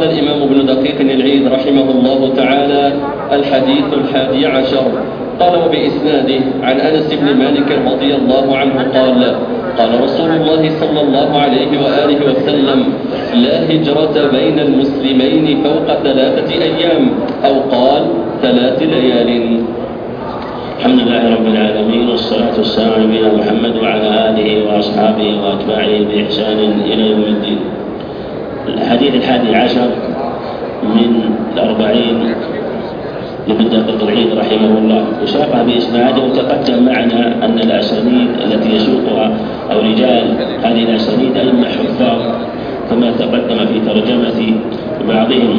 قال الإمام ابن دقيق العيد رحمه الله تعالى: الحديث 11. قال: وبإسناده عن أنس بن مالك رضي الله عنه قال: قال رسول الله صلى الله عليه وآله وسلم: لا هجرة بين المسلمين فوق 3 أيام، أو قال 3 ليال. الحمد لله رب العالمين، والصلاة والسلام على نبينا محمد وعلى آله وأصحابه وأتباعه بإحسان إلى يوم الدين. الحديث 11 من 40 لابن دقيق العيد رحمه الله، وساقها بإسناده، وتقدم معنا أن الأسانيد التي يسوقها أو رجال هذه الأسانيد أئمة حفاظ كما تقدم في ترجمة بعضهم.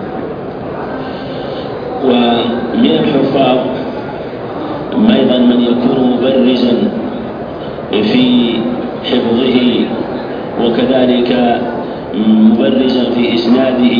ومن الحفاظ أيضا من يكون مبرزا في حفظه وكذلك مبرزا في إسناده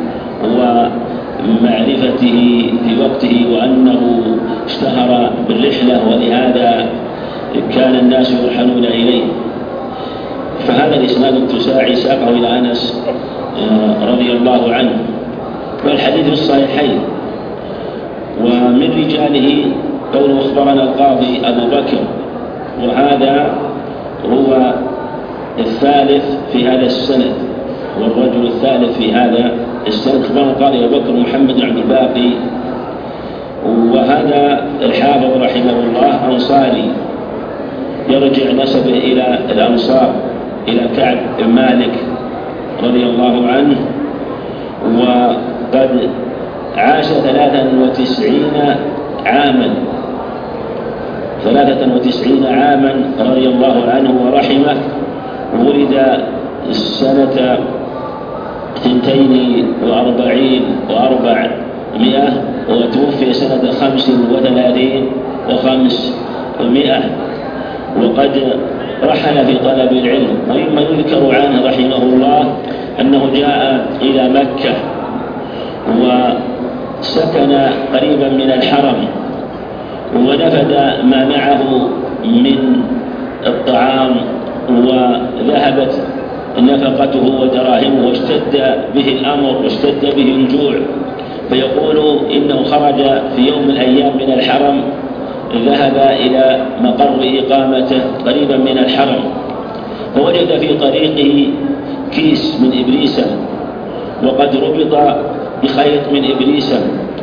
ومعرفته في وقته، وأنه اشتهر بالرحلة ولهذا كان الناس يرحلون إليه. فهذا الإسناد التساعي ساقه إلى أنس رضي الله عنه، والحديث الصحيحين. ومن رجاله قول أخبرنا القاضي أبو بكر، وهذا هو الثالث في هذا السند، والرجل الثالث في هذا السند. أخبرنا القاضي أبو بكر محمد بن عبد الباقي، وهذا الحافظ رحمه الله أنصاري يرجع نسبه إلى الأنصار، إلى كعب بن مالك رضي الله عنه، وقد عاش 93 عاما رضي الله عنه ورحمه. ولد سنة 42 و400، وتوفي سنة 35 و500، وقد رحل في طلب العلم. ومما يذكر عنه رحمه الله أنه جاء إلى مكة وسكن قريبا من الحرم، ونفد ما معه من الطعام، وذهبت نفقته ودراهمه، واشتد به الأمر واشتد به الجوع. فيقول إنه خرج في يوم من الأيام من الحرم، ذهب إلى مقر إقامته قريبا من الحرم، فوجد في طريقه كيس من إبريسم، وقد ربط بخيط من إبريسم،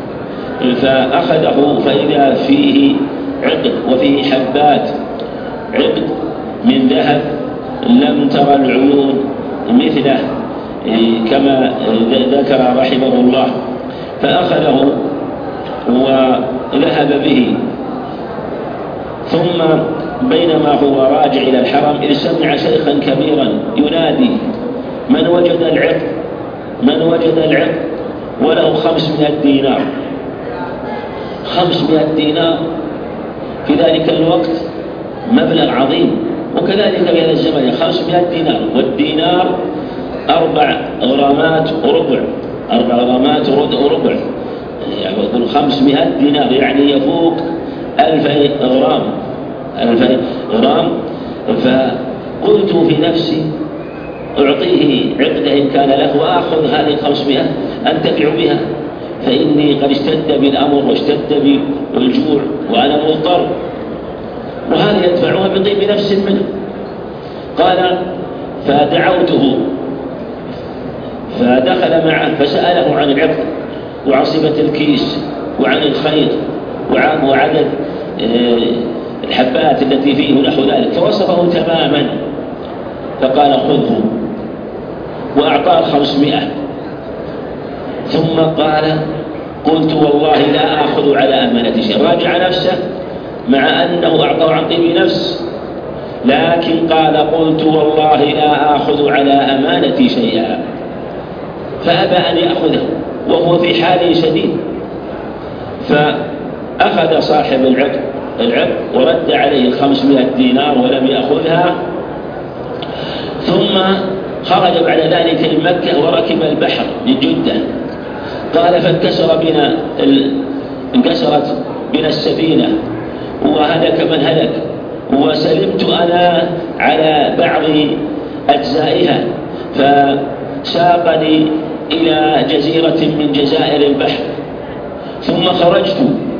فأخذه فإذا فيه عقد وفيه حبات، عقد من ذهب لم ترى العيون مثله كما ذكر رحمه الله. فأخذه وذهب به، ثم بينما هو راجع إلى الحرم إذ سمع شيخا كبيرا ينادي: من وجد العقد؟ من وجد العقد؟ وله 500 دينار. 500 دينار في ذلك الوقت مبلغ عظيم، وكذلك في هذا الزمن 500 دينار، والدينار 4 غرامات وربع، 4 غرامات وربع، يعني يقول 500 دينار يعني يفوق 2000 غرام، 2000 غرام. فقلت في نفسي: أعطيه عقده إن كان له، وآخذ هذه 500 أنتفع بها، فإني قد اشتد بالأمر واشتد بالجوع وأنا مضطر، وهذا يدفعها بطيب نفس منه. قال: فدعوته فدخل معه فسأله عن العقد وعن صفة الكيس وعن الخيط وعدد الحبات التي فيه نحو ذلك، فوصفه تماما. فقال: خذه، وأعطاه 500. ثم قال: قلت والله لا آخذ على أمانة شيء. راجع نفسه مع أنه أعطاه عن طيب نفس، لكن قال: قلت والله لا آخذ على أمانة شيئا، فأبى أن يأخذه وهو في حال شديد. فأخذ صاحب العقد ورد عليه 500 دينار ولم يأخذها، ثم خرج بعد ذلك لمكة وركب البحر لجدة. قال: انكسرت بنا السفينة وهلك من هلك، وسلمت أنا على بعض أجزائها، فساقني إلى جزيرة من جزائر البحر، ثم خرجت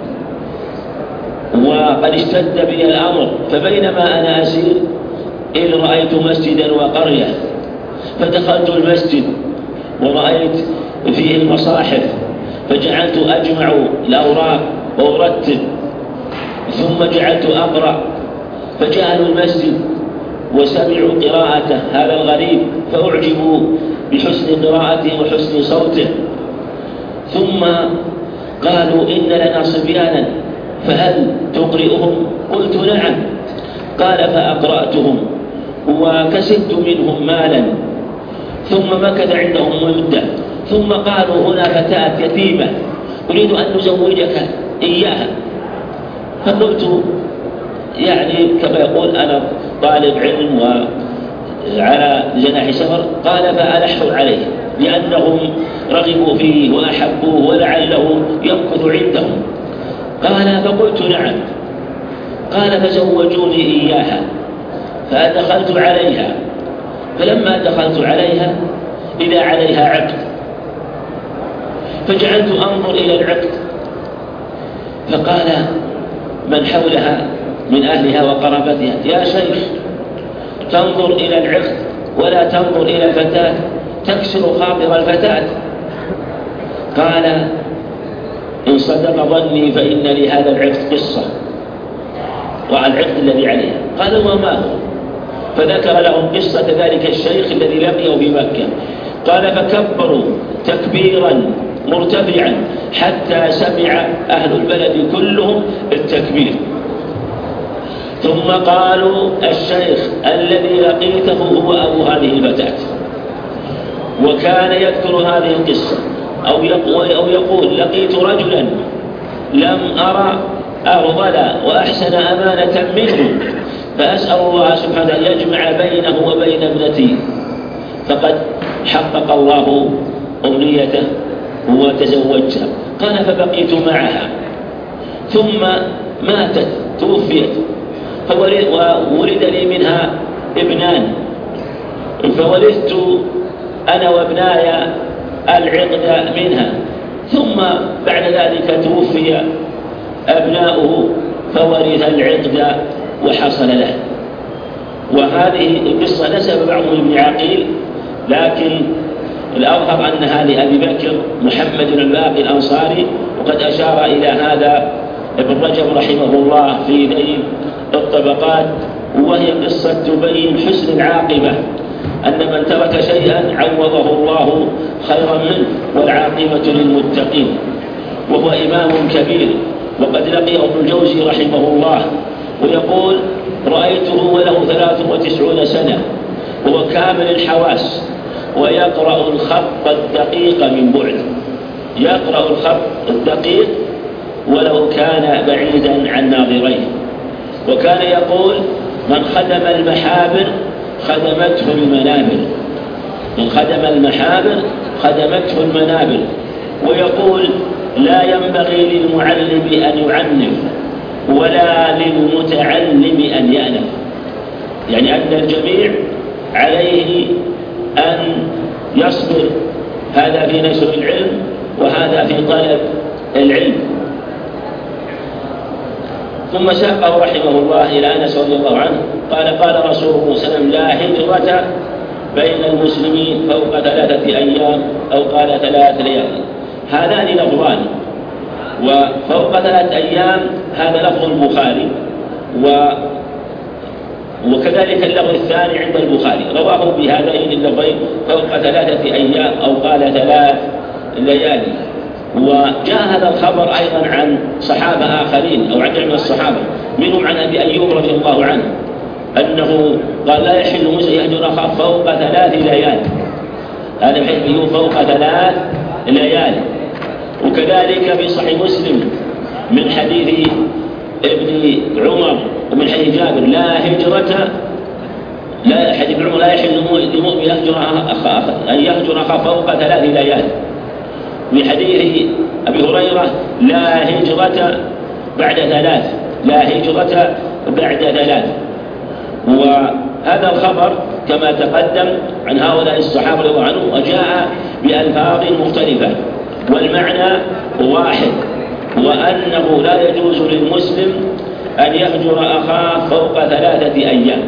وقد اشتد بي الأمر، فبينما أنا أسير إذ رأيت مسجدا وقرية، فدخلت المسجد ورأيت فيه المصاحف، فجعلت أجمع الأوراق وأرتب، ثم جعلت أقرأ، فجاءوا المسجد وسمعوا قراءته هذا الغريب فأعجبوا بحسن قراءته وحسن صوته، ثم قالوا إن لنا صبيانا فهل تقرئهم؟ قلت نعم. قال فأقرأتهم وكسبت منهم مالا، ثم مكث عندهم مدة، ثم قالوا هنا فتاة يتيمة أريد أن نزوجك إياها، فقلت يعني كما يقول أنا طالب علم وعلى جناح سفر، قال فألحوا عليه لأنهم رغبوا فيه وأحبوه ولعله يمكث عندهم. قال فقلت نعم. قال فزوجوني إياها، فدخلت عليها، فلما دخلت عليها إذا عليها عقد، فجعلت أنظر إلى العقد، فقال من حولها من أهلها وقرابتها يا شيخ تنظر إلى العقد ولا تنظر إلى الفتاة، تكسر خاطر الفتاة. قال إن صدق ظني فإن لهذا العقد قصة وعلى العقد الذي عليها. قال وما هو؟ فذكر لهم قصة ذلك الشيخ الذي لقيه في مكة. قال فكبروا تكبيرا مرتفعا حتى سمع أهل البلد كلهم التكبير، ثم قالوا الشيخ الذي لقيته هو أبو هذه الفتاة. وكان يذكر هذه القصة أو يقول لقيت رجلا لم أرى أفضل وأحسن أمانة منه، فأسأل الله سبحانه أن يجمع بينه وبين ابنتي، فقد حقق الله أمنيته وتزوجها. قال فبقيت معها، ثم ماتت توفيت، وولد لي منها ابنان، فورثت أنا وابناي العقد منها، ثم بعد ذلك توفي أبناؤه فورث العقد وحصل له. وهذه القصة نسب بعضهم ابن عقيل، لكن الأظهر أنها لأبي بكر محمد الباقي الأنصاري، وقد أشار إلى هذا ابن رجب رحمه الله في نيل الطبقات. وهي قصة تبين حسن العاقبة، أن من ترك شيئا عوضه الله خيرا منه، والعاقبة للمتقين. وهو إمام كبير، وقد لقيه ابن الجوزي رحمه الله ويقول رأيته وله 93 سنة، وهو كامل الحواس، ويقرأ الخط الدقيق من بعد، يقرأ الخط الدقيق ولو كان بعيدا عن ناظريه. وكان يقول من خدم المحابر خدمته المنابر، من خدم المحابر خدمته المنابر. ويقول لا ينبغي للمعلم أن يعنف ولا للمتعلم أن يأنف، يعني أن الجميع عليه أن يصبر، هذا في نشر العلم وهذا في طلب العلم. ثم ساقه رحمه الله إلى أنس رضي الله عنه قال قال رسول الله صلى الله عليه وسلم لا هجرة بين المسلمين فوق 3 أيام أو قال 3 ليالي. هذان لفظان، وفوق 3 أيام هذا لفظ البخاري، وكذلك اللفظ الثاني عند البخاري رواه بهذين اللفظين فوق 3 أيام أو قال 3 ليالي. وجاء هذا الخبر أيضا عن صحابة آخرين أو عن من الصحابة، منهم عن أبي أيوب رضي الله عنه أنه قال لا يحل مسلم يهجر أخاه فوق 3 ليالي، هذا بحيث أيوب فوق 3 ليالي. وكذلك في صحيح مسلم من حديث ابن عمر ومن حديث جابر لا هجرة، لا حديث ابن عمر لا يحل لمؤمن أن يهجر أخاه فوق 3 ليالي. من حديث أبي هريرة لا هجرة بعد 3، لا هجرة بعد 3. وهذا الخبر كما تقدم عن هؤلاء الصحابة رضي الله عنهم، وجاء بألفاظ مختلفة والمعنى واحد، وأنه لا يجوز للمسلم أن يهجر أخاه فوق 3 أيام.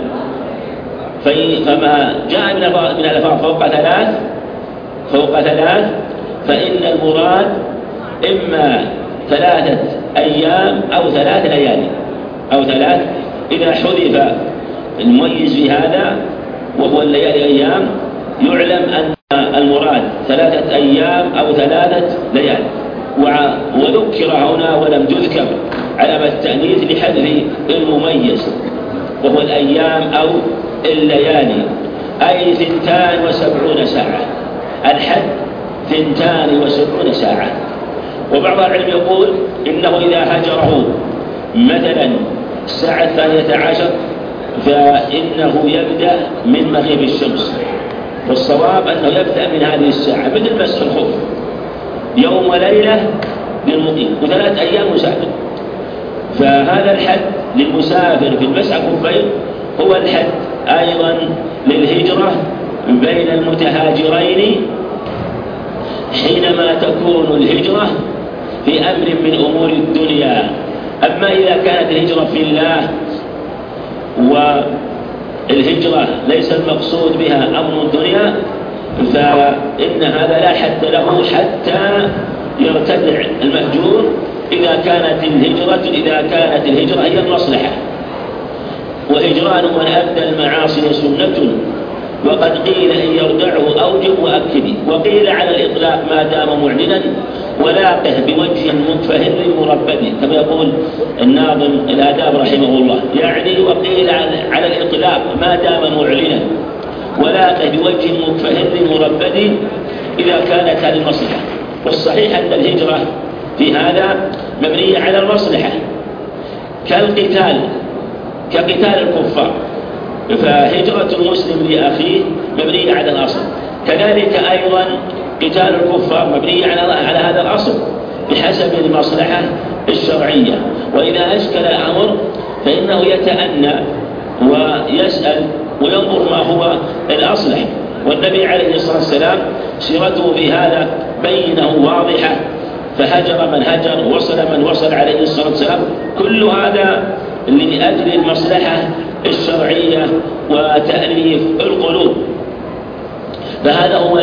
فما جاء من الألفاظ فوق 3 فإن المراد إما 3 أيام أو 3 ليالي أو 3. إذا حذف المميز في هذا وهو الليالي أيام يعلم أن المراد 3 أيام أو 3 ليالي، وذكر هنا ولم تذكر علامة التأنيث لحذف المميز وهو الأيام أو الليالي، أي 72 ساعة. الحد 72 ساعة. وبعض العلم يقول إنه إذا هجره مثلا الساعة 12 فإنه يبدأ من مغيب الشمس، والصواب أنه يبدأ من هذه الساعة، مثل مسح الخف يوم وليلة للمقيم و3 أيام مسافر. فهذا الحد للمسافر في المسح الخفين هو الحد أيضا للهجرة بين المتهاجرين حينما تكون الهجرة في أمر من أمور الدنيا. أما إذا كانت الهجرة في الله والهجرة ليس المقصود بها أمر الدنيا فإن هذا لا حد له حتى يرتدع المهجور إذا كانت الهجرة هي المصلحة. وهجران من أبدى المعاصي سنة، وقد قيل إن يردعه أوجب وأكد، وقيل على الإطلاق ما دام معلنا ولاقه بوجه متفهم مربد، كما يقول الناظم الآداب رحمه الله. يعني وقيل على الإطلاق ما دام معلنا ولاقه بوجه متفهم مربد إذا كانت هذه المصلحة. والصحيح أن الهجرة في هذا مبنية على المصلحة كقتال الكفار، فهجرة المسلم لأخيه مبنية على الأصل. كذلك أيضا قتال الكفار مبنية على هذا الأصل بحسب المصلحة الشرعية. وإذا أشكل الأمر فإنه يتأنى ويسأل وينظر ما هو الأصلح. والنبي عليه الصلاة والسلام سيرته في هذا بينه واضحة، فهجر من هجر وصل من وصل عليه الصلاة والسلام. كل هذا لأجل المصلحة الشرعية وتأليف القلوب. فهذا هو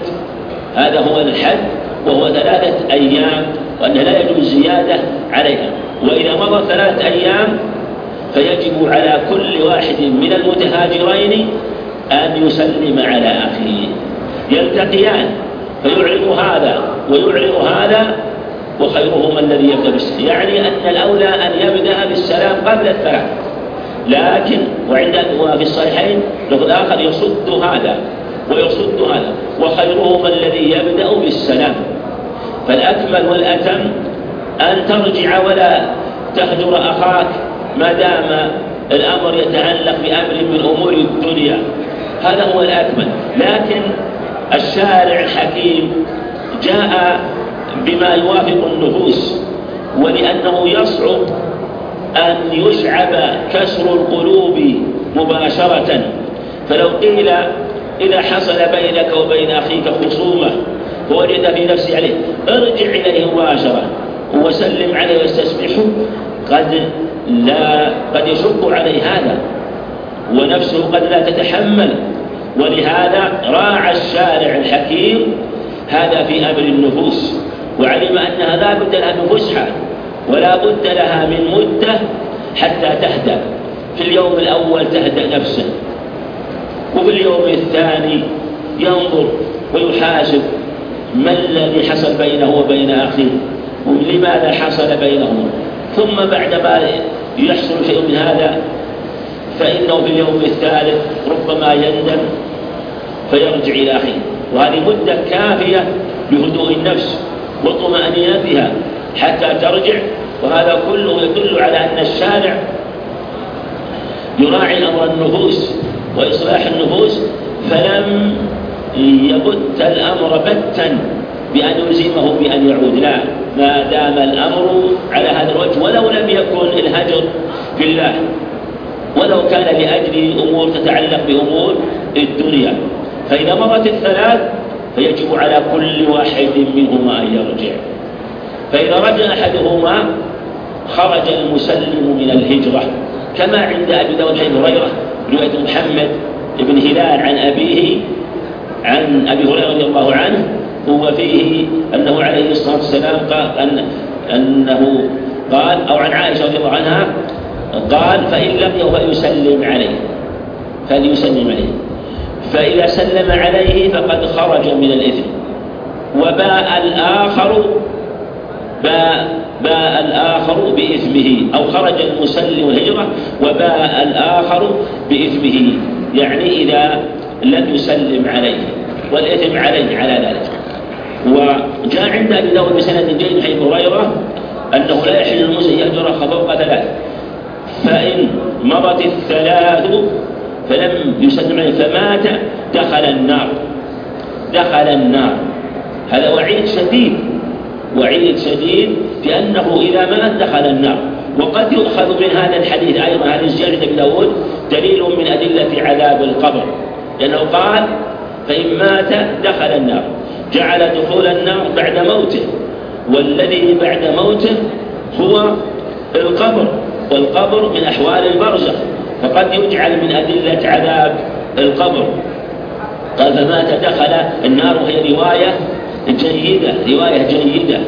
الحد وهو 3 أيام، وأن لا يجوز زيادة عليها. وإذا مضى 3 أيام فيجب على كل واحد من المتهاجرين أن يسلم على أخيه، يلتقيان فيعرض هذا ويعرض هذا، وخيرهما الذي يبدأ بالسلام. يعني أن الأولى أن يبدأ بالسلام قبل 3، لكن وفي الصحيحين لفظ آخر يصد هذا ويصد هذا، وخيرهما الذي يبدأ بالسلام. فالأكمل والأتم أن ترجع ولا تهجر أخاك ما دام الأمر يتعلق بأمر من أمور الدنيا، هذا هو الأكمل. لكن الشارع الحكيم جاء بما يوافق النفوس، ولأنه يصعب أن يشعب كسر القلوب مباشرة. فلو قيل إذا حصل بينك وبين أخيك خصومة ووجد في نفسه عليه ارجع إليه مباشرة وسلم عليه واستسمحه، قد يشق عليه هذا ونفسه قد لا تتحمل. ولهذا راعى الشارع الحكيم هذا في أمر النفوس، وعلم أنها لا بد لها من فسحة ولا بد لها من مدة حتى تهدأ. في اليوم الأول تهدأ نفسه، وفي اليوم الثاني ينظر ويحاسب ما الذي حصل بينه وبين أخيه ولماذا حصل بينهما. ثم بعدما يحصل شيء من هذا فإنه في اليوم الثالث ربما يندم فيرجع إلى أخيه، وهذه مدة كافية لهدوء النفس وطمأنينتها حتى ترجع. وهذا كله يدل على أن الشارع يراعي أمر النفوس وإصلاح النفوس، فلم يبت الأمر بتا بأن يلزمه بأن يعود، لا، ما دام الأمر على هذا الوجه ولو لم يكن الهجر بالله، ولو كان لأجل أمور تتعلق بأمور الدنيا. فإذا مرت 3 فيجب على كل واحد منهما أن يرجع. فإذا رجع أحدهما خرج المسلم من الهجرة، كما عند أبي داود حديث هريرة رواية محمد بن هلال عن أبيه عن أبي هريرة رضي الله عنه، هو فيه أنه عليه الصلاة والسلام قال أنه قال، أو عن عائشة رضي الله عنها قال: فإن لم فليسلم عليه، فإذا سلم عليه فقد خرج من الإثم. وباء الآخر بإثمه، أو خرج المسلم الهجرة وباء الآخر بإثمه، يعني إذا لم يسلم عليه والإثم عليه على ذلك. وجاء عند أبي داود بسند جيد حديث هريرة أنه لا يحل المسلم يهجر فوق 3، فإن مضت 3 فلم يسلم عليه فمات دخل النار. هذا وعيد شديد في أنه إذا مات دخل النار. وقد يؤخذ من هذا الحديث أيضا هذه الزيادة أبي داود دليل من أدلة عذاب القبر، لأنه قال: فإن مات دخل النار، جعل دخول النار بعد موته، والذي بعد موته هو القبر، والقبر من أحوال البرزخ، فقد يجعل من أدلة عذاب القبر. قال: فمات دخل النار، وهي رواية جيدة.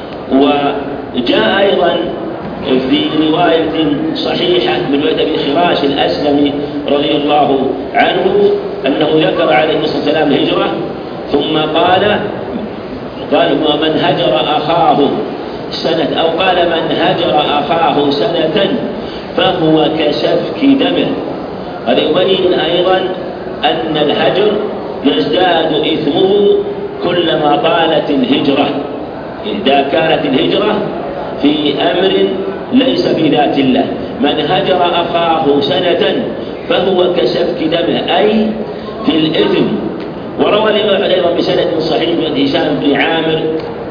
وجاء أيضا في رواية صحيحة من رواية أبي خراش الأسلمي رضي الله عنه أنه ذكر عليه الصلاة والسلام الهجرة، ثم قال: ومن هجر أخاه سنة، أو قال: من هجر أخاه سنة فهو كسفك دمه. هذا يبين أيضا أن الهجر يزداد إثمه كلما طالت الهجرة، إذا كانت الهجرة في أمر ليس بذات الله. من هجر أخاه سنة فهو كسفك دمه، أي في الإثم. وروى الإمام أيضا بسند صحيح من هشام بن عامر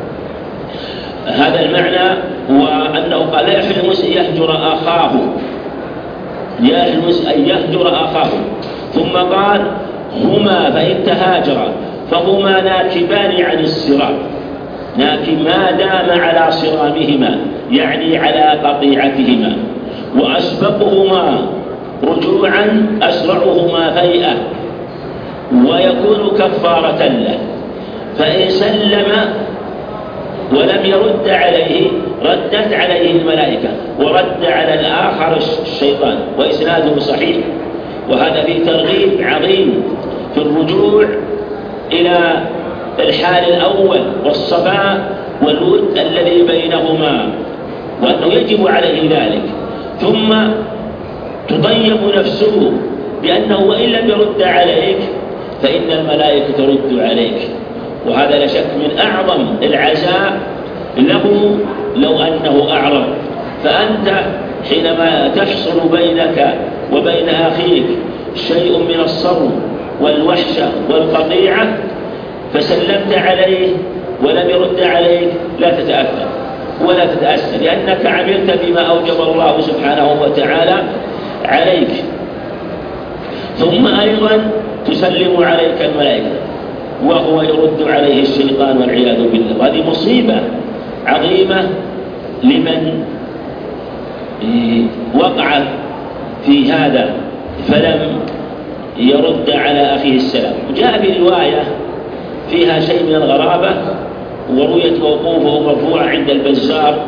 هذا المعنى، وأنه قال: لا يحل المسلم أن يهجر أخاه، ثم قال: هما فإن تهاجرا فهما ناكبان عن الصراط، ما دام على صرامهما، يعني على قطيعتهما، وأسبقهما رجوعا أسرعهما فيئة، ويكون كفارة له. فإن سلم ولم يرد عليه ردت عليه الملائكة، ورد على الآخر الشيطان، وإسناده صحيح. وهذا فيه ترغيب عظيم في الرجوع إلى الحال الأول والصفاء والود الذي بينهما، وأنه يجب عليه ذلك. ثم تطيب نفسه بأنه وإن لم يرد عليك فإن الملائكة ترد عليك، وهذا لا شك من أعظم العزاء له لو أنه أعرض. فأنت حينما تحصل بينك وبين أخيك شيء من الصبر والوحشة والقطيعة، فسلمت عليه ولم يرد عليك، لا تتأثر ولا تتأثر، لأنك عملت بما أوجب الله سبحانه وتعالى عليك. ثم أيضا تسلم عليك الملائكة وهو يرد عليه الشيطان والعياذ بالله. وهذه مصيبة عظيمة لمن وقع في هذا فلم يرد على أخيه السلام. وجاء في رواية فيها شيء من الغرابة، ورويت موقوفه مرفوعة عند البزار،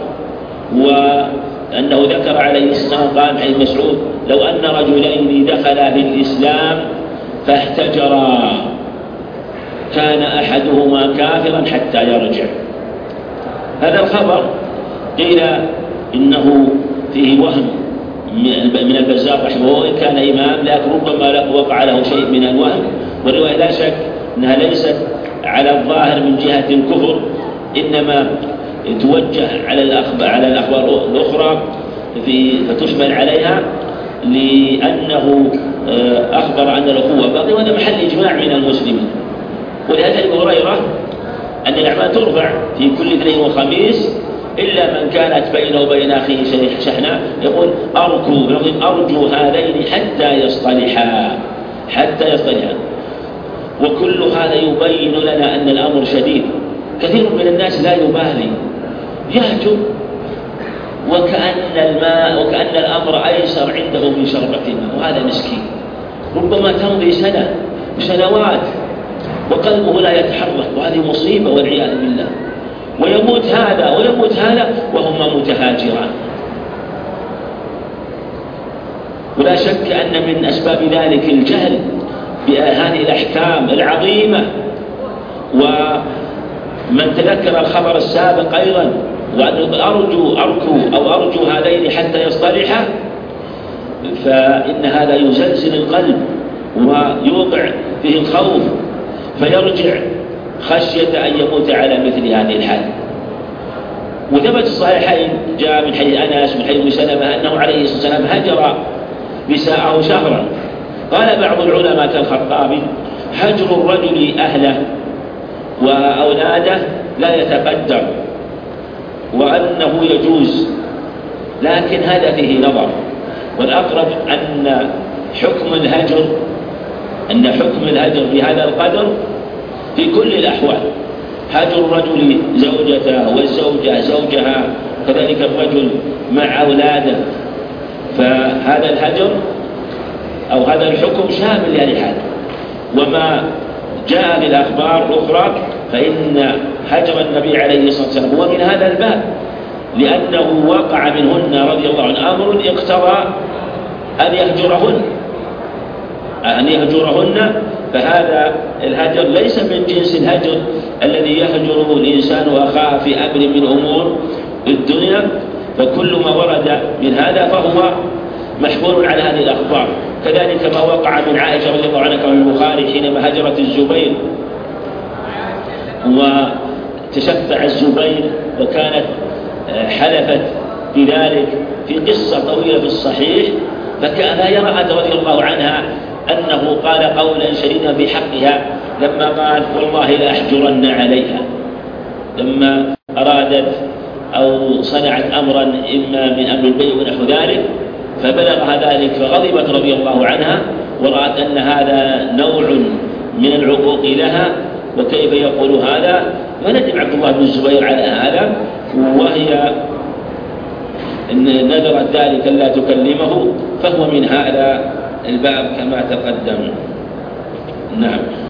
وأنه ذكر عليه السلام قال عن مسعود: لو أن رجلين دخلا في الإسلام فاحتجرا كان أحدهما كافرا حتى يرجع. هذا الخبر قيل إنه فيه وهم من البزار رحمه الله، وإن كان إمام لكن ربما وقع له شيء من الوهم. والرواية لا شك أنها ليست على الظاهر من جهة الكفر، إنما توجه على الأخبار الأخرى فتشمل عليها، لأنه أخبر أن الأخوة باقية، وهذا محل إجماع من المسلمين. ولهذا أبو هريرة أن الأعمال ترفع في كل اثنين وخميس إلا من كانت بينه وبين أخيه شحناء، يقول: أرجو هذين حتى يصطلحا. وكل هذا يبين لنا أن الأمر شديد. كثير من الناس لا يبالي، يهجر وكأن الأمر أيسر عنده من شربة ماء، وهذا مسكين ربما تمضي سنة وسنوات وقلبه لا يتحرك، وهذه مصيبة والعياذ بالله. ويموت هذا ويموت هذا وهما متهاجران. ولا شك أن من أسباب ذلك الجهل بهذه الأحكام العظيمة. ومن تذكر الخبر السابق أيضا وأن أرجو هذين حتى يصطلحا، فإن هذا يزلزل القلب ويوقع فيه الخوف فيرجع خشية أن يموت على مثل هذه الحال. وثبت الصحيحين جاء من حديث أنس من حديث سلمة أنه عليه الصلاة والسلام هجر نساءه شهرا. قال بعض العلماء كالخطابي: هجر الرجل أهله وأولاده لا يتقدر، وأنه يجوز، لكن هذا فيه نظر. والأقرب أن حكم الهجر بهذا القدر في كل الأحوال. هجر الرجل زوجته والزوجة زوجها، كذلك الرجل مع أولاده، فهذا الهجر أو هذا الحكم شامل لهذه الحال. وما جاء بالأخبار الأخرى فإن هجر النبي عليه الصلاة والسلام هو من هذا الباب، لأنه وقع منهن رضي الله عنه أمر اقتضى أن يهجرهن، فهذا الهجر ليس من جنس الهجر الذي يهجره الإنسان أخاه في أمر من أمور الدنيا، فكل ما ورد من هذا فهو محمول على هذه الأخبار. كذلك ما وقع من عائشة رضي الله عنها كما في البخاري حينما هجرت الزبير وتشفع الزبير وكانت حلفت بذلك في قصة طويلة في الصحيح، فكان يرى رضي الله عنها أنه قال قولا شديدا في حقها لما قال: والله لأحجرن عليها، لما أرادت أو صنعت أمرا إما من أمر البيع ونحو ذلك، فبلغها ذلك فغضبت رضي الله عنها ورأت أن هذا نوع من العقوق لها، وكيف يقول هذا؟ فندم عبد الله بن الزبير على هذا، وهي نذرت ذلك لا تكلمه، فهو من هذا الباب كما تقدم. نعم.